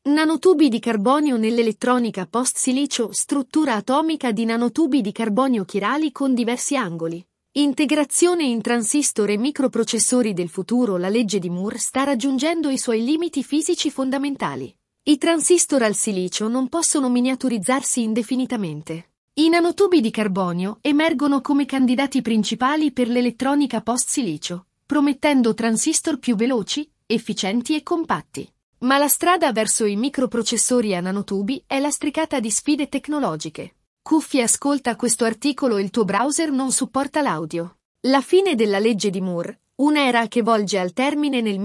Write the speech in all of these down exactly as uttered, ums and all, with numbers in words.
Nanotubi di carbonio nell'elettronica post-silicio. Struttura atomica di nanotubi di carbonio chirali con diversi angoli. Integrazione in transistor e microprocessori del futuro. La legge di Moore sta raggiungendo i suoi limiti fisici fondamentali. I transistor al silicio non possono miniaturizzarsi indefinitamente. I nanotubi di carbonio emergono come candidati principali per l'elettronica post-silicio, promettendo transistor più veloci, efficienti e compatti. Ma la strada verso i microprocessori a nanotubi è lastricata di sfide tecnologiche. Cuffie, ascolta questo articolo. Il tuo browser non supporta l'audio. La fine della legge di Moore, un'era che volge al termine nel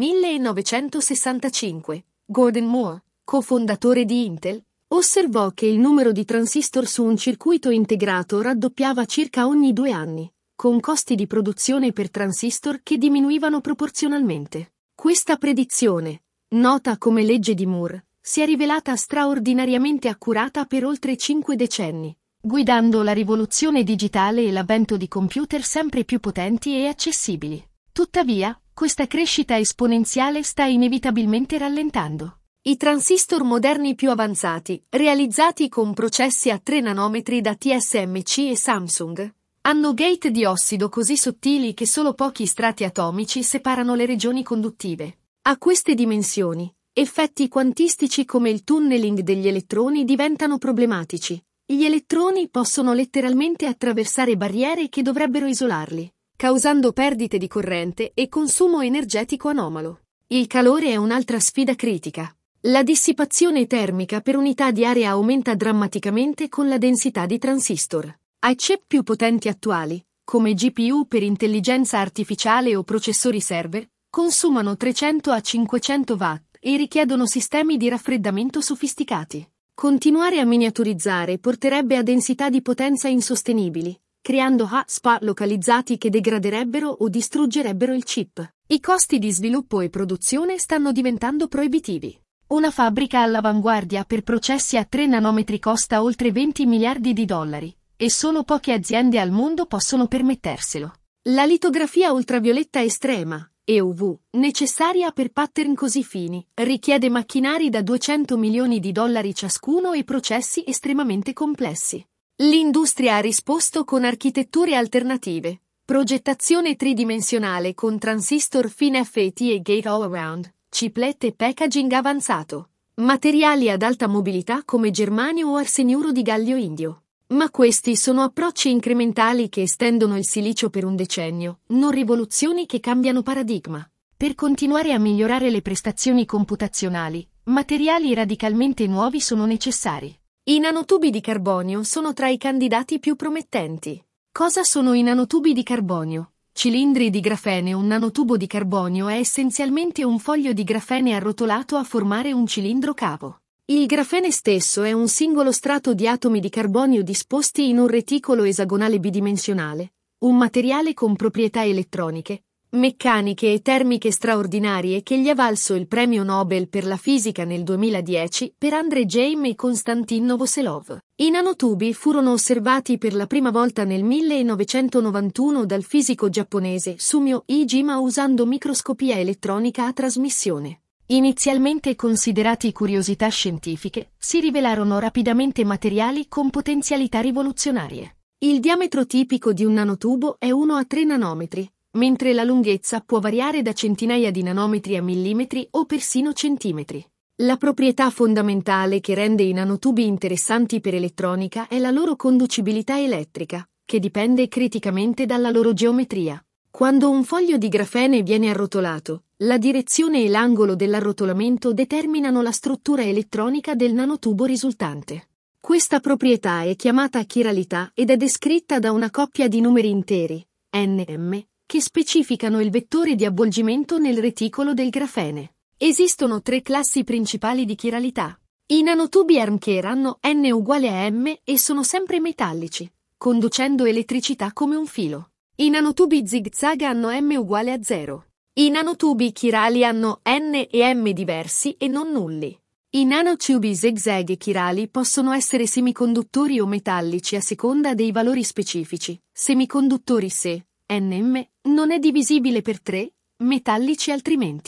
millenovecentosessantacinque. Gordon Moore, cofondatore di Intel, osservò che il numero di transistor su un circuito integrato raddoppiava circa ogni due anni, con costi di produzione per transistor che diminuivano proporzionalmente. Questa predizione, nota come legge di Moore, si è rivelata straordinariamente accurata per oltre cinque decenni, guidando la rivoluzione digitale e l'avvento di computer sempre più potenti e accessibili. Tuttavia, questa crescita esponenziale sta inevitabilmente rallentando. I transistor moderni più avanzati, realizzati con processi a tre nanometri da T S M C e Samsung, hanno gate di ossido così sottili che solo pochi strati atomici separano le regioni conduttive. A queste dimensioni, effetti quantistici come il tunneling degli elettroni diventano problematici. Gli elettroni possono letteralmente attraversare barriere che dovrebbero isolarli, causando perdite di corrente e consumo energetico anomalo. Il calore è un'altra sfida critica. La dissipazione termica per unità di area aumenta drammaticamente con la densità di transistor. Ai chip più potenti attuali, come G P U per intelligenza artificiale o processori server, consumano trecento a cinquecento watt e richiedono sistemi di raffreddamento sofisticati. Continuare a miniaturizzare porterebbe a densità di potenza insostenibili, creando hotspot localizzati che degraderebbero o distruggerebbero il chip. I costi di sviluppo e produzione stanno diventando proibitivi. Una fabbrica all'avanguardia per processi a tre nanometri costa oltre venti miliardi di dollari, e solo poche aziende al mondo possono permetterselo. La litografia ultravioletta estrema, E U V, necessaria per pattern così fini, richiede macchinari da duecento milioni di dollari ciascuno e processi estremamente complessi. L'industria ha risposto con architetture alternative, progettazione tridimensionale con transistor FinFET e Gate-All-Around, chiplet e packaging avanzato, materiali ad alta mobilità come germanio o arseniuro di gallio indio. Ma questi sono approcci incrementali che estendono il silicio per un decennio, non rivoluzioni che cambiano paradigma. Per continuare a migliorare le prestazioni computazionali, materiali radicalmente nuovi sono necessari. I nanotubi di carbonio sono tra i candidati più promettenti. Cosa sono i nanotubi di carbonio? Cilindri di grafene. Un nanotubo di carbonio è essenzialmente un foglio di grafene arrotolato a formare un cilindro cavo. Il grafene stesso è un singolo strato di atomi di carbonio disposti in un reticolo esagonale bidimensionale, un materiale con proprietà elettroniche, meccaniche e termiche straordinarie che gli ha valso il premio Nobel per la fisica nel duemiladieci per Andrei Geim e Konstantin Novoselov. I nanotubi furono osservati per la prima volta nel millenovecentonovantuno dal fisico giapponese Sumio Iijima usando microscopia elettronica a trasmissione. Inizialmente considerati curiosità scientifiche, si rivelarono rapidamente materiali con potenzialità rivoluzionarie. Il diametro tipico di un nanotubo è uno a tre nanometri, mentre la lunghezza può variare da centinaia di nanometri a millimetri o persino centimetri. La proprietà fondamentale che rende i nanotubi interessanti per elettronica è la loro conducibilità elettrica, che dipende criticamente dalla loro geometria. Quando un foglio di grafene viene arrotolato, la direzione e l'angolo dell'arrotolamento determinano la struttura elettronica del nanotubo risultante. Questa proprietà è chiamata chiralità ed è descritta da una coppia di numeri interi, N M, che specificano il vettore di avvolgimento nel reticolo del grafene. Esistono tre classi principali di chiralità. I nanotubi Armker hanno N uguale a M e sono sempre metallici, conducendo elettricità come un filo. I nanotubi zigzag hanno M uguale a zero. I nanotubi chirali hanno N e M diversi e non nulli. I nanotubi zigzag e chirali possono essere semiconduttori o metallici a seconda dei valori specifici. Semiconduttori se N M non è divisibile per tre, metallici altrimenti.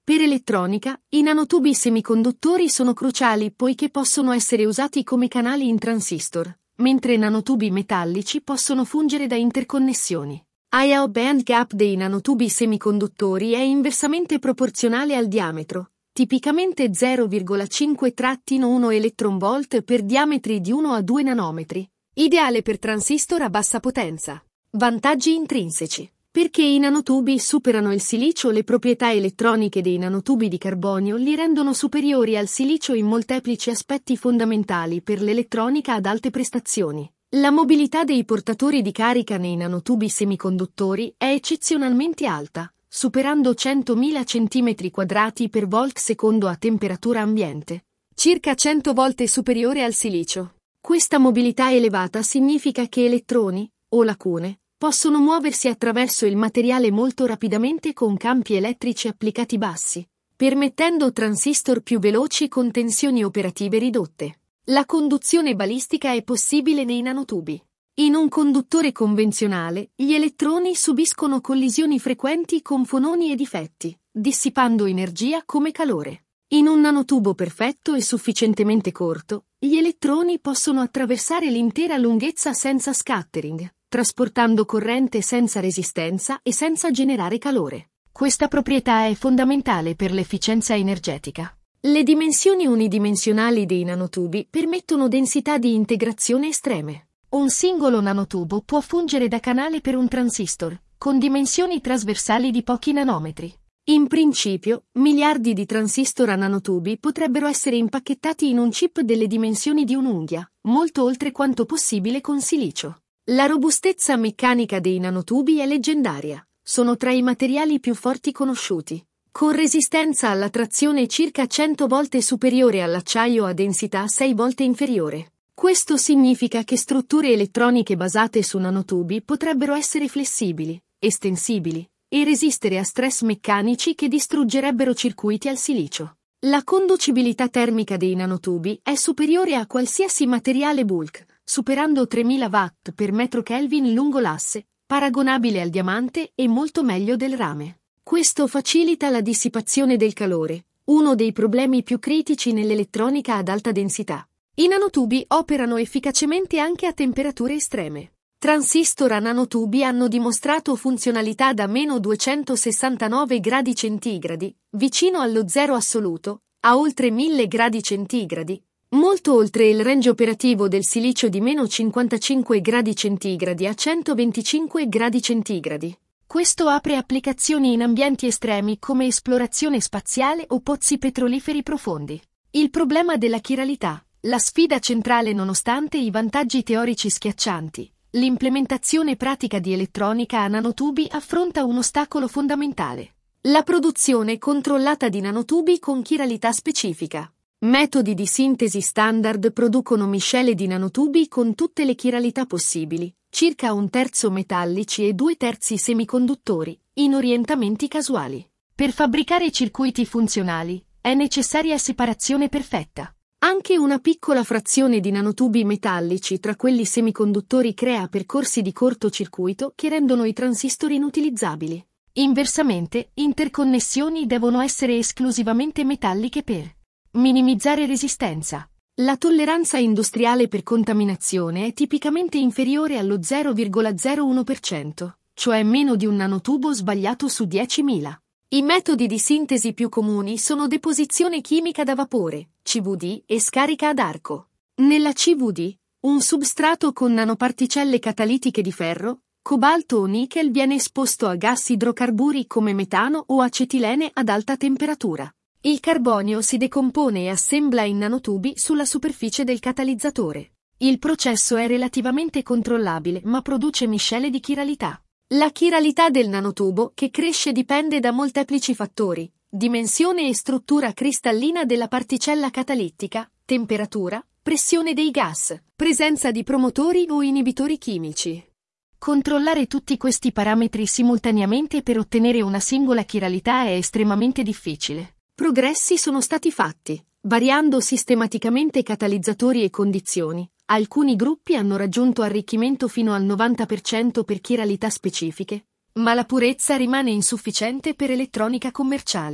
Per elettronica, i nanotubi semiconduttori sono cruciali poiché possono essere usati come canali in transistor, mentre nanotubi metallici possono fungere da interconnessioni. I O band gap dei nanotubi semiconduttori è inversamente proporzionale al diametro, tipicamente zero virgola cinque uno electronvolt per diametri di uno a due nanometri, ideale per transistor a bassa potenza. Vantaggi intrinseci. Perché i nanotubi superano il silicio, le proprietà elettroniche dei nanotubi di carbonio li rendono superiori al silicio in molteplici aspetti fondamentali per l'elettronica ad alte prestazioni. La mobilità dei portatori di carica nei nanotubi semiconduttori è eccezionalmente alta, superando centomila centimetri quadrati per volt secondo a temperatura ambiente, circa cento volte superiore al silicio. Questa mobilità elevata significa che elettroni, o lacune, possono muoversi attraverso il materiale molto rapidamente con campi elettrici applicati bassi, permettendo transistor più veloci con tensioni operative ridotte. La conduzione balistica è possibile nei nanotubi. In un conduttore convenzionale, gli elettroni subiscono collisioni frequenti con fononi e difetti, dissipando energia come calore. In un nanotubo perfetto e sufficientemente corto, gli elettroni possono attraversare l'intera lunghezza senza scattering, trasportando corrente senza resistenza e senza generare calore. Questa proprietà è fondamentale per l'efficienza energetica. Le dimensioni unidimensionali dei nanotubi permettono densità di integrazione estreme. Un singolo nanotubo può fungere da canale per un transistor, con dimensioni trasversali di pochi nanometri. In principio, miliardi di transistor a nanotubi potrebbero essere impacchettati in un chip delle dimensioni di un'unghia, molto oltre quanto possibile con silicio. La robustezza meccanica dei nanotubi è leggendaria. Sono tra i materiali più forti conosciuti, con resistenza alla trazione circa cento volte superiore all'acciaio a densità sei volte inferiore. Questo significa che strutture elettroniche basate su nanotubi potrebbero essere flessibili, estensibili, e resistere a stress meccanici che distruggerebbero circuiti al silicio. La conducibilità termica dei nanotubi è superiore a qualsiasi materiale bulk, superando tremila watt per metro Kelvin lungo l'asse, paragonabile al diamante e molto meglio del rame. Questo facilita la dissipazione del calore, uno dei problemi più critici nell'elettronica ad alta densità. I nanotubi operano efficacemente anche a temperature estreme. Transistor a nanotubi hanno dimostrato funzionalità da meno duecentosessantanove gradi centigradi, vicino allo zero assoluto, a oltre mille gradi centigradi, molto oltre il range operativo del silicio di meno cinquantacinque gradi centigradi a centoventicinque gradi centigradi. Questo apre applicazioni in ambienti estremi come esplorazione spaziale o pozzi petroliferi profondi. Il problema della chiralità, la sfida centrale nonostante i vantaggi teorici schiaccianti. L'implementazione pratica di elettronica a nanotubi affronta un ostacolo fondamentale: la produzione controllata di nanotubi con chiralità specifica. Metodi di sintesi standard producono miscele di nanotubi con tutte le chiralità possibili, circa un terzo metallici e due terzi semiconduttori, in orientamenti casuali. Per fabbricare circuiti funzionali, è necessaria separazione perfetta. Anche una piccola frazione di nanotubi metallici tra quelli semiconduttori crea percorsi di cortocircuito che rendono i transistor inutilizzabili. Inversamente, interconnessioni devono essere esclusivamente metalliche per minimizzare resistenza. La tolleranza industriale per contaminazione è tipicamente inferiore allo zero virgola zero uno per cento, cioè meno di un nanotubo sbagliato su diecimila. I metodi di sintesi più comuni sono deposizione chimica da vapore, C V D, e scarica ad arco. Nella C V D, un substrato con nanoparticelle catalitiche di ferro, cobalto o nichel viene esposto a gas idrocarburi come metano o acetilene ad alta temperatura. Il carbonio si decompone e assembla in nanotubi sulla superficie del catalizzatore. Il processo è relativamente controllabile ma produce miscele di chiralità. La chiralità del nanotubo che cresce dipende da molteplici fattori: dimensione e struttura cristallina della particella catalittica, temperatura, pressione dei gas, presenza di promotori o inibitori chimici. Controllare tutti questi parametri simultaneamente per ottenere una singola chiralità è estremamente difficile. Progressi sono stati fatti, variando sistematicamente catalizzatori e condizioni. Alcuni gruppi hanno raggiunto arricchimento fino al novanta per cento per chiralità specifiche, ma la purezza rimane insufficiente per elettronica commerciale.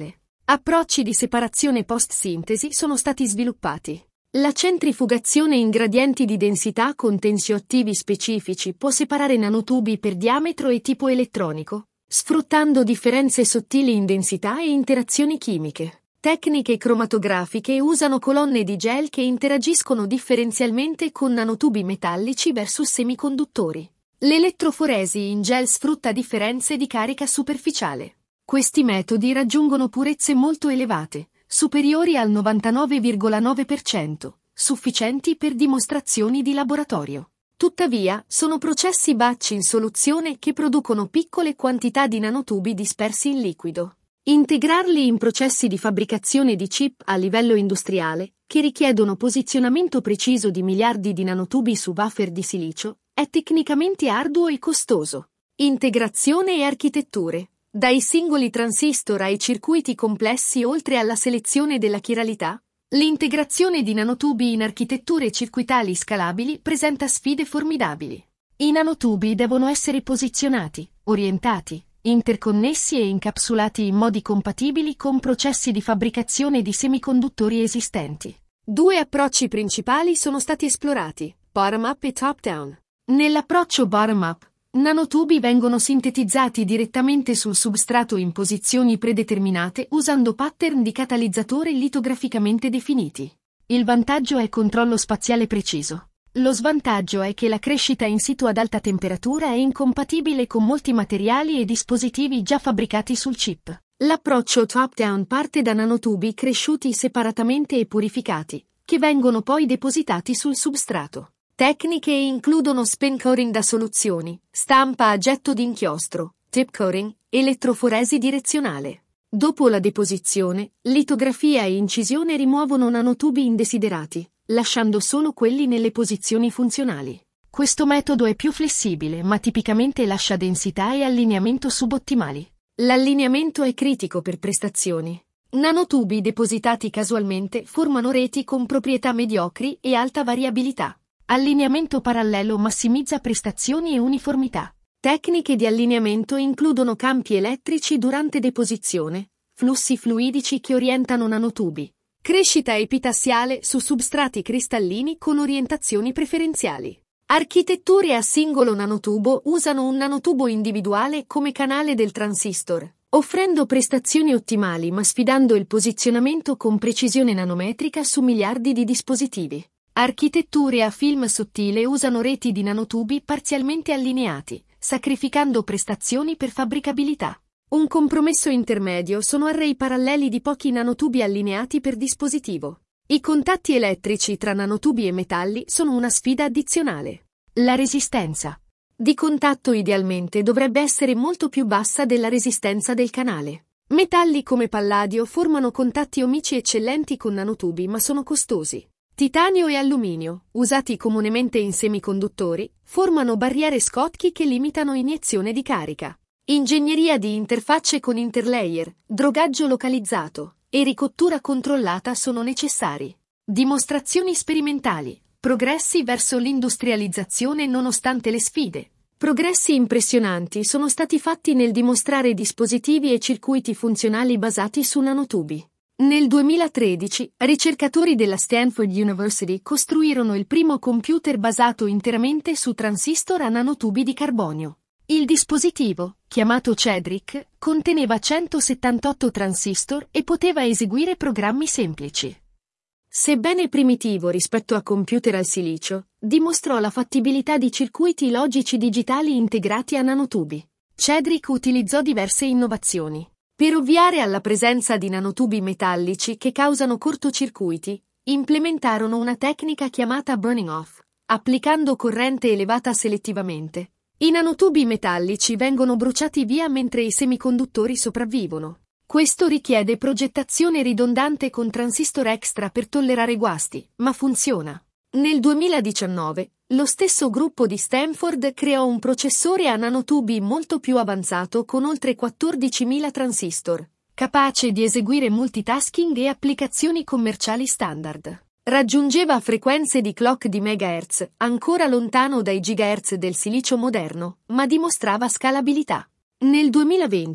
Approcci di separazione post-sintesi sono stati sviluppati. La centrifugazione in gradienti di densità con tensioattivi specifici può separare nanotubi per diametro e tipo elettronico, sfruttando differenze sottili in densità e interazioni chimiche. Tecniche cromatografiche usano colonne di gel che interagiscono differenzialmente con nanotubi metallici versus semiconduttori. L'elettroforesi in gel sfrutta differenze di carica superficiale. Questi metodi raggiungono purezze molto elevate, superiori al novantanove virgola nove per cento, sufficienti per dimostrazioni di laboratorio. Tuttavia, sono processi batch in soluzione che producono piccole quantità di nanotubi dispersi in liquido. Integrarli in processi di fabbricazione di chip a livello industriale, che richiedono posizionamento preciso di miliardi di nanotubi su wafer di silicio, è tecnicamente arduo e costoso. Integrazione e architetture. Dai singoli transistor ai circuiti complessi oltre alla selezione della chiralità, l'integrazione di nanotubi in architetture circuitali scalabili presenta sfide formidabili. I nanotubi devono essere posizionati, orientati, interconnessi e incapsulati in modi compatibili con processi di fabbricazione di semiconduttori esistenti. Due approcci principali sono stati esplorati, bottom-up e top-down. Nell'approccio bottom-up, nanotubi vengono sintetizzati direttamente sul substrato in posizioni predeterminate usando pattern di catalizzatore litograficamente definiti. Il vantaggio è controllo spaziale preciso. Lo svantaggio è che la crescita in situ ad alta temperatura è incompatibile con molti materiali e dispositivi già fabbricati sul chip. L'approccio top-down parte da nanotubi cresciuti separatamente e purificati, che vengono poi depositati sul substrato. Tecniche includono spin coating da soluzioni, stampa a getto d'inchiostro, tip coating, elettroforesi direzionale. Dopo la deposizione, litografia e incisione rimuovono nanotubi indesiderati, lasciando solo quelli nelle posizioni funzionali. Questo metodo è più flessibile, ma tipicamente lascia densità e allineamento subottimali. L'allineamento è critico per prestazioni. Nanotubi depositati casualmente formano reti con proprietà mediocri e alta variabilità. Allineamento parallelo massimizza prestazioni e uniformità. Tecniche di allineamento includono campi elettrici durante deposizione, flussi fluidici che orientano nanotubi, crescita epitassiale su substrati cristallini con orientazioni preferenziali. Architetture a singolo nanotubo usano un nanotubo individuale come canale del transistor, offrendo prestazioni ottimali ma sfidando il posizionamento con precisione nanometrica su miliardi di dispositivi. Architetture a film sottile usano reti di nanotubi parzialmente allineati, sacrificando prestazioni per fabbricabilità. Un compromesso intermedio sono array paralleli di pochi nanotubi allineati per dispositivo. I contatti elettrici tra nanotubi e metalli sono una sfida addizionale. La resistenza di contatto idealmente dovrebbe essere molto più bassa della resistenza del canale. Metalli come palladio formano contatti omici eccellenti con nanotubi ma sono costosi. Titanio e alluminio, usati comunemente in semiconduttori, formano barriere Schottky che limitano iniezione di carica. Ingegneria di interfacce con interlayer, drogaggio localizzato e ricottura controllata sono necessari. Dimostrazioni sperimentali, progressi verso l'industrializzazione nonostante le sfide. Progressi impressionanti sono stati fatti nel dimostrare dispositivi e circuiti funzionali basati su nanotubi. Nel duemilatredici, ricercatori della Stanford University costruirono il primo computer basato interamente su transistor a nanotubi di carbonio. Il dispositivo, chiamato Cedric, conteneva centosettantotto transistor e poteva eseguire programmi semplici. Sebbene primitivo rispetto a computer al silicio, dimostrò la fattibilità di circuiti logici digitali integrati a nanotubi. Cedric utilizzò diverse innovazioni. Per ovviare alla presenza di nanotubi metallici che causano cortocircuiti, implementarono una tecnica chiamata burning off, applicando corrente elevata selettivamente. I nanotubi metallici vengono bruciati via mentre i semiconduttori sopravvivono. Questo richiede progettazione ridondante con transistor extra per tollerare guasti, ma funziona. Nel duemiladiciannove, lo stesso gruppo di Stanford creò un processore a nanotubi molto più avanzato con oltre quattordicimila transistor, capace di eseguire multitasking e applicazioni commerciali standard. Raggiungeva frequenze di clock di megahertz, ancora lontano dai gigahertz del silicio moderno, ma dimostrava scalabilità. Nel duemilaventi,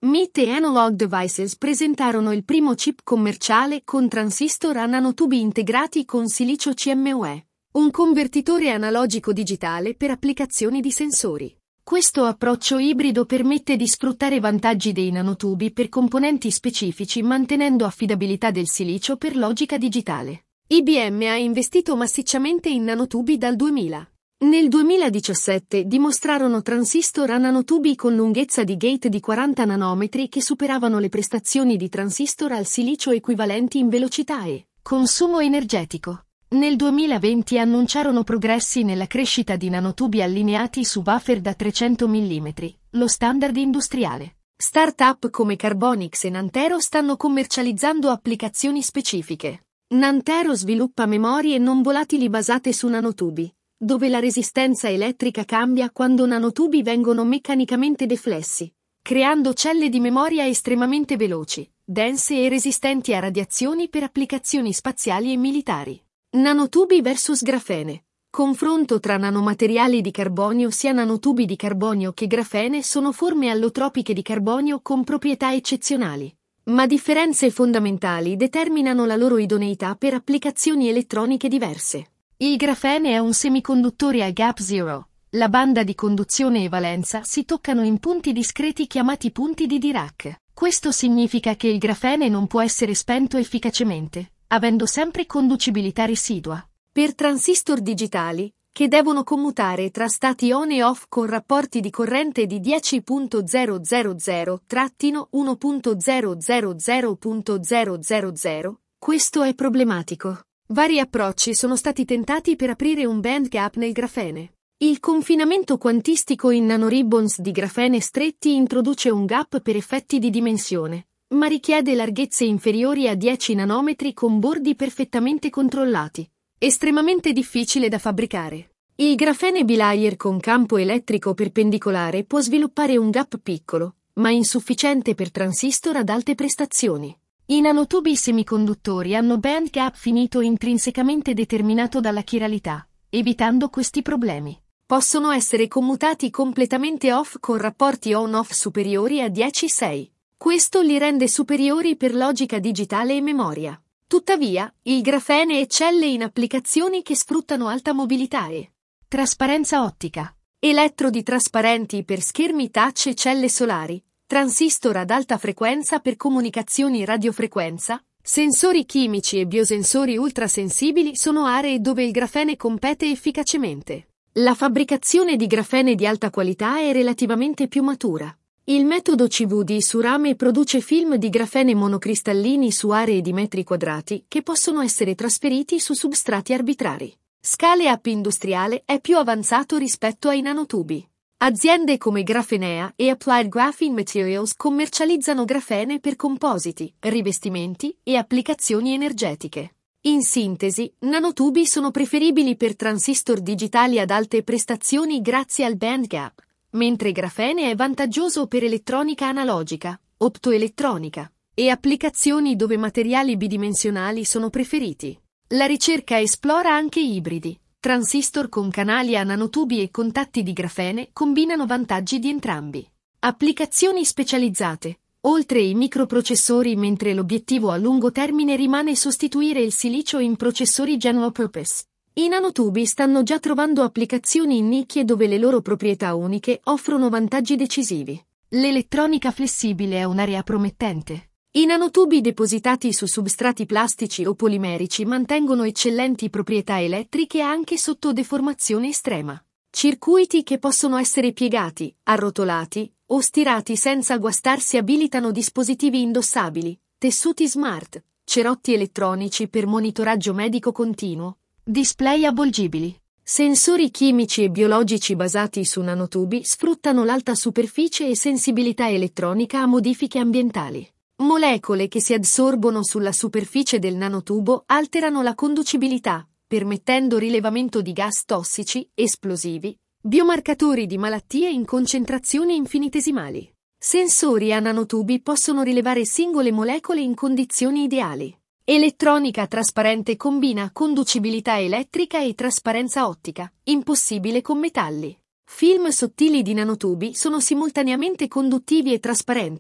M I T e Analog Devices presentarono il primo chip commerciale con transistor a nanotubi integrati con silicio C M U E, un convertitore analogico digitale per applicazioni di sensori. Questo approccio ibrido permette di sfruttare vantaggi dei nanotubi per componenti specifici mantenendo affidabilità del silicio per logica digitale. I B M ha investito massicciamente in nanotubi dal duemila. Nel duemiladiciassette dimostrarono transistor a nanotubi con lunghezza di gate di quaranta nanometri che superavano le prestazioni di transistor al silicio equivalenti in velocità e consumo energetico. Nel duemilaventi annunciarono progressi nella crescita di nanotubi allineati su wafer da trecento millimetri, lo standard industriale. Start-up come Carbonix e Nantero stanno commercializzando applicazioni specifiche. Nantero sviluppa memorie non volatili basate su nanotubi, dove la resistenza elettrica cambia quando nanotubi vengono meccanicamente deflessi, creando celle di memoria estremamente veloci, dense e resistenti a radiazioni per applicazioni spaziali e militari. Nanotubi versus grafene. Confronto tra nanomateriali di carbonio. Sia nanotubi di carbonio che grafene sono forme allotropiche di carbonio con proprietà eccezionali, ma differenze fondamentali determinano la loro idoneità per applicazioni elettroniche diverse. Il grafene è un semiconduttore a gap zero. La banda di conduzione e valenza si toccano in punti discreti chiamati punti di Dirac. Questo significa che il grafene non può essere spento efficacemente, avendo sempre conducibilità residua. Per transistor digitali, che devono commutare tra stati on e off con rapporti di corrente di dieci virgola zero zero zero uno virgola zero zero zero virgola zero zero zero, questo è problematico. Vari approcci sono stati tentati per aprire un band gap nel grafene. Il confinamento quantistico in nanoribbons di grafene stretti introduce un gap per effetti di dimensione, ma richiede larghezze inferiori a dieci nanometri con bordi perfettamente controllati. Estremamente difficile da fabbricare. Il grafene bilayer con campo elettrico perpendicolare può sviluppare un gap piccolo, ma insufficiente per transistor ad alte prestazioni. I nanotubi semiconduttori hanno band gap finito intrinsecamente determinato dalla chiralità, evitando questi problemi. Possono essere commutati completamente off con rapporti on-off superiori a dieci sei. Questo li rende superiori per logica digitale e memoria. Tuttavia, il grafene eccelle in applicazioni che sfruttano alta mobilità e trasparenza ottica. Elettrodi trasparenti per schermi touch e celle solari, transistor ad alta frequenza per comunicazioni radiofrequenza, sensori chimici e biosensori ultrasensibili sono aree dove il grafene compete efficacemente. La fabbricazione di grafene di alta qualità è relativamente più matura. Il metodo C V D su rame produce film di grafene monocristallini su aree di metri quadrati che possono essere trasferiti su substrati arbitrari. Scale-up industriale è più avanzato rispetto ai nanotubi. Aziende come Graphenea e Applied Graphene Materials commercializzano grafene per compositi, rivestimenti e applicazioni energetiche. In sintesi, nanotubi sono preferibili per transistor digitali ad alte prestazioni grazie al band gap, mentre grafene è vantaggioso per elettronica analogica, optoelettronica e applicazioni dove materiali bidimensionali sono preferiti. La ricerca esplora anche ibridi. Transistor con canali a nanotubi e contatti di grafene combinano vantaggi di entrambi. Applicazioni specializzate. Oltre i microprocessori, mentre l'obiettivo a lungo termine rimane sostituire il silicio in processori general purpose. I nanotubi stanno già trovando applicazioni in nicchie dove le loro proprietà uniche offrono vantaggi decisivi. L'elettronica flessibile è un'area promettente. I nanotubi depositati su substrati plastici o polimerici mantengono eccellenti proprietà elettriche anche sotto deformazione estrema. Circuiti che possono essere piegati, arrotolati o stirati senza guastarsi abilitano dispositivi indossabili, tessuti smart, cerotti elettronici per monitoraggio medico continuo, display avvolgibili. Sensori chimici e biologici basati su nanotubi sfruttano l'alta superficie e sensibilità elettronica a modifiche ambientali. Molecole che si adsorbono sulla superficie del nanotubo alterano la conducibilità, permettendo rilevamento di gas tossici, esplosivi, biomarcatori di malattie in concentrazioni infinitesimali. Sensori a nanotubi possono rilevare singole molecole in condizioni ideali. Elettronica trasparente combina conducibilità elettrica e trasparenza ottica, impossibile con metalli. Film sottili di nanotubi sono simultaneamente conduttivi e trasparenti,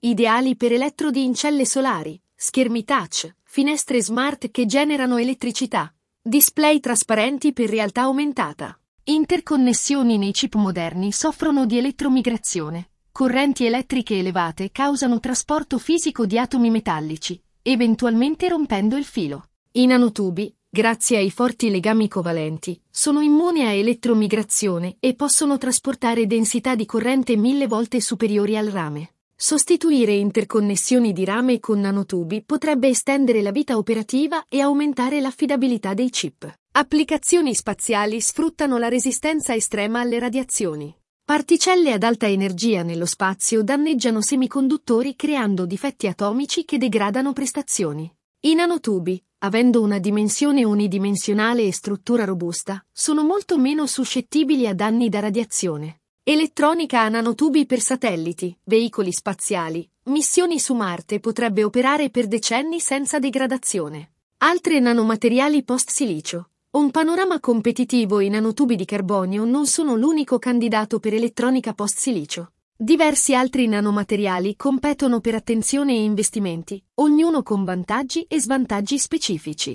ideali per elettrodi in celle solari, schermi touch, finestre smart che generano elettricità, display trasparenti per realtà aumentata. Interconnessioni nei chip moderni soffrono di elettromigrazione. Correnti elettriche elevate causano trasporto fisico di atomi metallici, eventualmente rompendo il filo. I nanotubi, grazie ai forti legami covalenti, sono immuni a elettromigrazione e possono trasportare densità di corrente mille volte superiori al rame. Sostituire interconnessioni di rame con nanotubi potrebbe estendere la vita operativa e aumentare l'affidabilità dei chip. Applicazioni spaziali sfruttano la resistenza estrema alle radiazioni. Particelle ad alta energia nello spazio danneggiano semiconduttori creando difetti atomici che degradano prestazioni. I nanotubi, avendo una dimensione unidimensionale e struttura robusta, sono molto meno suscettibili a danni da radiazione. Elettronica a nanotubi per satelliti, veicoli spaziali, missioni su Marte potrebbe operare per decenni senza degradazione. Altre nanomateriali post-silicio. Un panorama competitivo. I nanotubi di carbonio non sono l'unico candidato per elettronica post-silicio. Diversi altri nanomateriali competono per attenzione e investimenti, ognuno con vantaggi e svantaggi specifici.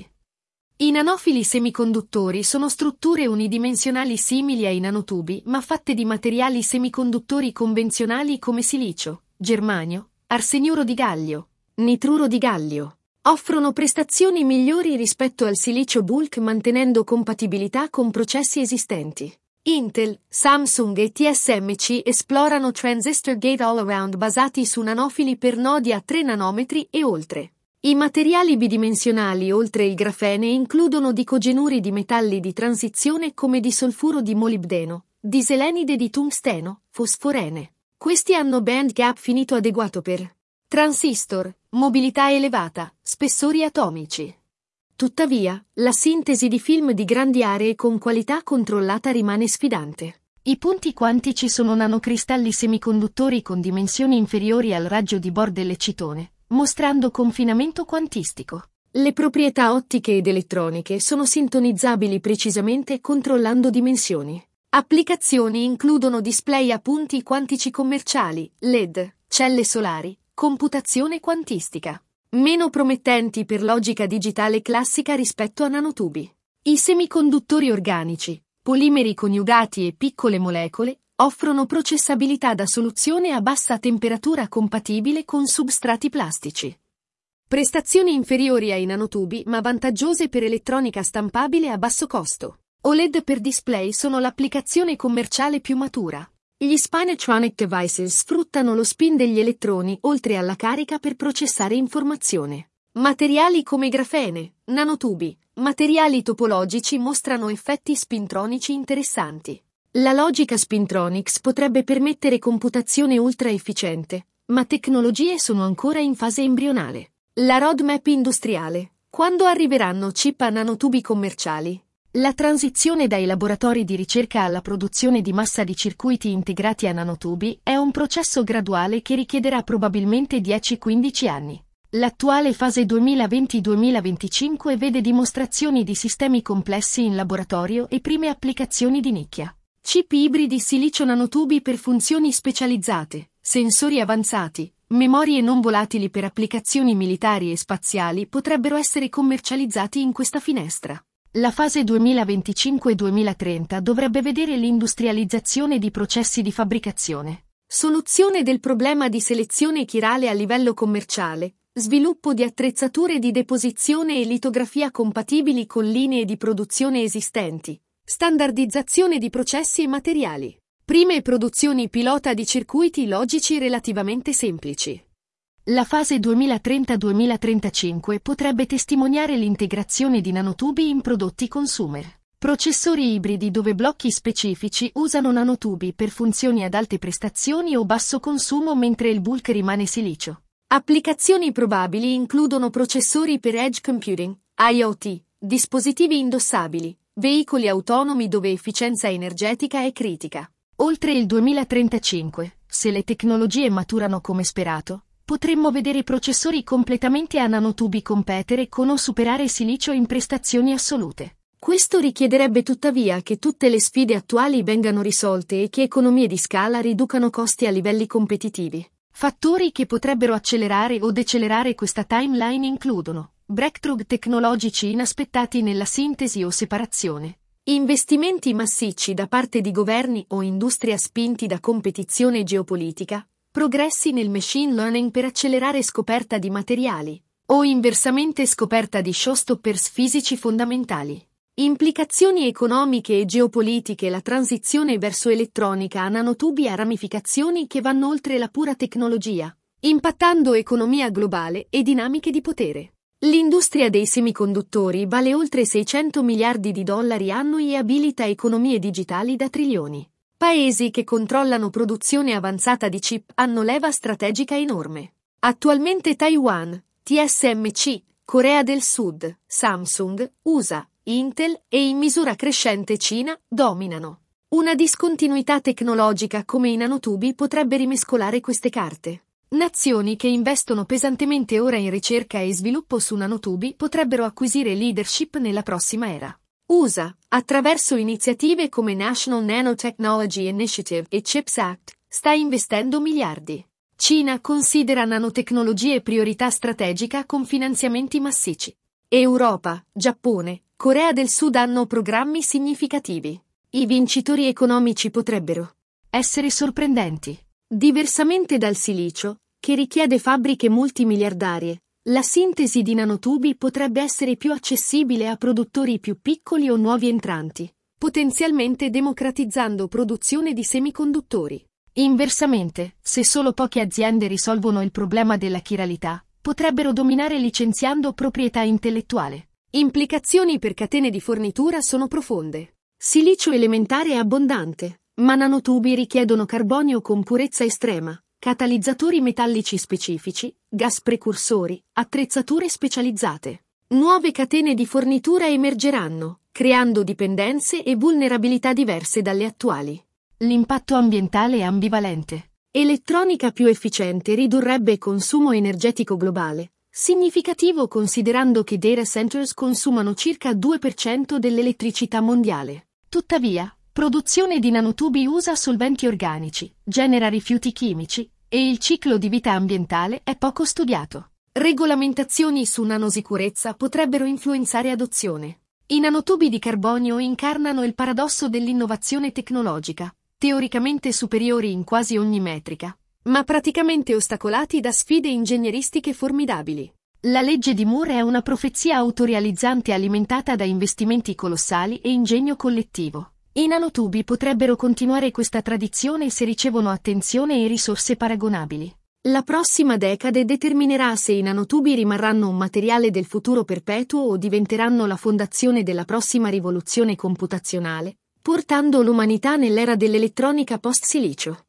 I nanofili semiconduttori sono strutture unidimensionali simili ai nanotubi, ma fatte di materiali semiconduttori convenzionali come silicio, germanio, arseniuro di gallio, nitruro di gallio. Offrono prestazioni migliori rispetto al silicio bulk mantenendo compatibilità con processi esistenti. Intel, Samsung e T S M C esplorano transistor gate-all-around basati su nanofili per nodi a tre nanometri e oltre. I materiali bidimensionali oltre il grafene includono dicogenuri di metalli di transizione come disolfuro di molibdeno, diselenide di tungsteno, fosforene. Questi hanno band gap finito adeguato per transistor, mobilità elevata, spessori atomici. Tuttavia, la sintesi di film di grandi aree con qualità controllata rimane sfidante. I punti quantici sono nanocristalli semiconduttori con dimensioni inferiori al raggio di Bohr dell'eccitone, mostrando confinamento quantistico. Le proprietà ottiche ed elettroniche sono sintonizzabili precisamente controllando dimensioni. Applicazioni includono display a punti quantici commerciali, L E D, celle solari, computazione quantistica. Meno promettenti per logica digitale classica rispetto a nanotubi. I semiconduttori organici, polimeri coniugati e piccole molecole, offrono processabilità da soluzione a bassa temperatura compatibile con substrati plastici. Prestazioni inferiori ai nanotubi ma vantaggiose per elettronica stampabile a basso costo. O L E D per display sono l'applicazione commerciale più matura. Gli Spinatronic Devices sfruttano lo spin degli elettroni oltre alla carica per processare informazione. Materiali come grafene, nanotubi, materiali topologici mostrano effetti spintronici interessanti. La logica Spintronics potrebbe permettere computazione ultra efficiente, ma tecnologie sono ancora in fase embrionale. La roadmap industriale. Quando arriveranno chip a nanotubi commerciali? La transizione dai laboratori di ricerca alla produzione di massa di circuiti integrati a nanotubi è un processo graduale che richiederà probabilmente dieci quindici anni. L'attuale fase duemilaventi duemilaventicinque vede dimostrazioni di sistemi complessi in laboratorio e prime applicazioni di nicchia. Chip ibridi silicio nanotubi per funzioni specializzate, sensori avanzati, memorie non volatili per applicazioni militari e spaziali potrebbero essere commercializzati in questa finestra. La fase duemilaventicinque duemilatrenta dovrebbe vedere l'industrializzazione di processi di fabbricazione. Soluzione del problema di selezione chirale a livello commerciale, sviluppo di attrezzature di deposizione e litografia compatibili con linee di produzione esistenti, standardizzazione di processi e materiali. Prime produzioni pilota di circuiti logici relativamente semplici. La fase duemilatrenta duemilatrentacinque potrebbe testimoniare l'integrazione di nanotubi in prodotti consumer. Processori ibridi dove blocchi specifici usano nanotubi per funzioni ad alte prestazioni o basso consumo mentre il bulk rimane silicio. Applicazioni probabili includono processori per edge computing, I O T, dispositivi indossabili, veicoli autonomi dove efficienza energetica è critica. Oltre il duemilatrentacinque, se le tecnologie maturano come sperato, potremmo vedere processori completamente a nanotubi competere con o superare silicio in prestazioni assolute. Questo richiederebbe tuttavia che tutte le sfide attuali vengano risolte e che economie di scala riducano costi a livelli competitivi. Fattori che potrebbero accelerare o decelerare questa timeline includono breakthrough tecnologici inaspettati nella sintesi o separazione, investimenti massicci da parte di governi o industria spinti da competizione geopolitica, progressi nel machine learning per accelerare scoperta di materiali, o inversamente scoperta di showstoppers fisici fondamentali. Implicazioni economiche e geopolitiche. La transizione verso elettronica a nanotubi ha ramificazioni che vanno oltre la pura tecnologia, impattando economia globale e dinamiche di potere. L'industria dei semiconduttori vale oltre seicento miliardi di dollari annui e abilita economie digitali da trilioni. Paesi che controllano produzione avanzata di chip hanno leva strategica enorme. Attualmente Taiwan, T S M C, Corea del Sud, Samsung, U S A, Intel e in misura crescente Cina dominano. Una discontinuità tecnologica come i nanotubi potrebbe rimescolare queste carte. Nazioni che investono pesantemente ora in ricerca e sviluppo su nanotubi potrebbero acquisire leadership nella prossima era. U S A, attraverso iniziative come National Nanotechnology Initiative e CHIPS Act, sta investendo miliardi. Cina considera nanotecnologie priorità strategica con finanziamenti massicci. Europa, Giappone, Corea del Sud hanno programmi significativi. I vincitori economici potrebbero essere sorprendenti. Diversamente dal silicio, che richiede fabbriche multimiliardarie, la sintesi di nanotubi potrebbe essere più accessibile a produttori più piccoli o nuovi entranti, potenzialmente democratizzando produzione di semiconduttori. Inversamente, se solo poche aziende risolvono il problema della chiralità, potrebbero dominare licenziando proprietà intellettuale. Implicazioni per catene di fornitura sono profonde. Silicio elementare è abbondante, ma nanotubi richiedono carbonio con purezza estrema, catalizzatori metallici specifici, gas precursori, attrezzature specializzate. Nuove catene di fornitura emergeranno, creando dipendenze e vulnerabilità diverse dalle attuali. L'impatto ambientale è ambivalente. Elettronica più efficiente ridurrebbe consumo energetico globale, significativo considerando che data centers consumano circa due per cento dell'elettricità mondiale. Tuttavia, produzione di nanotubi usa solventi organici, genera rifiuti chimici, e il ciclo di vita ambientale è poco studiato. Regolamentazioni su nanosicurezza potrebbero influenzare adozione. I nanotubi di carbonio incarnano il paradosso dell'innovazione tecnologica, teoricamente superiori in quasi ogni metrica, ma praticamente ostacolati da sfide ingegneristiche formidabili. La legge di Moore è una profezia autorealizzante alimentata da investimenti colossali e ingegno collettivo. I nanotubi potrebbero continuare questa tradizione se ricevono attenzione e risorse paragonabili. La prossima decade determinerà se i nanotubi rimarranno un materiale del futuro perpetuo o diventeranno la fondazione della prossima rivoluzione computazionale, portando l'umanità nell'era dell'elettronica post-silicio.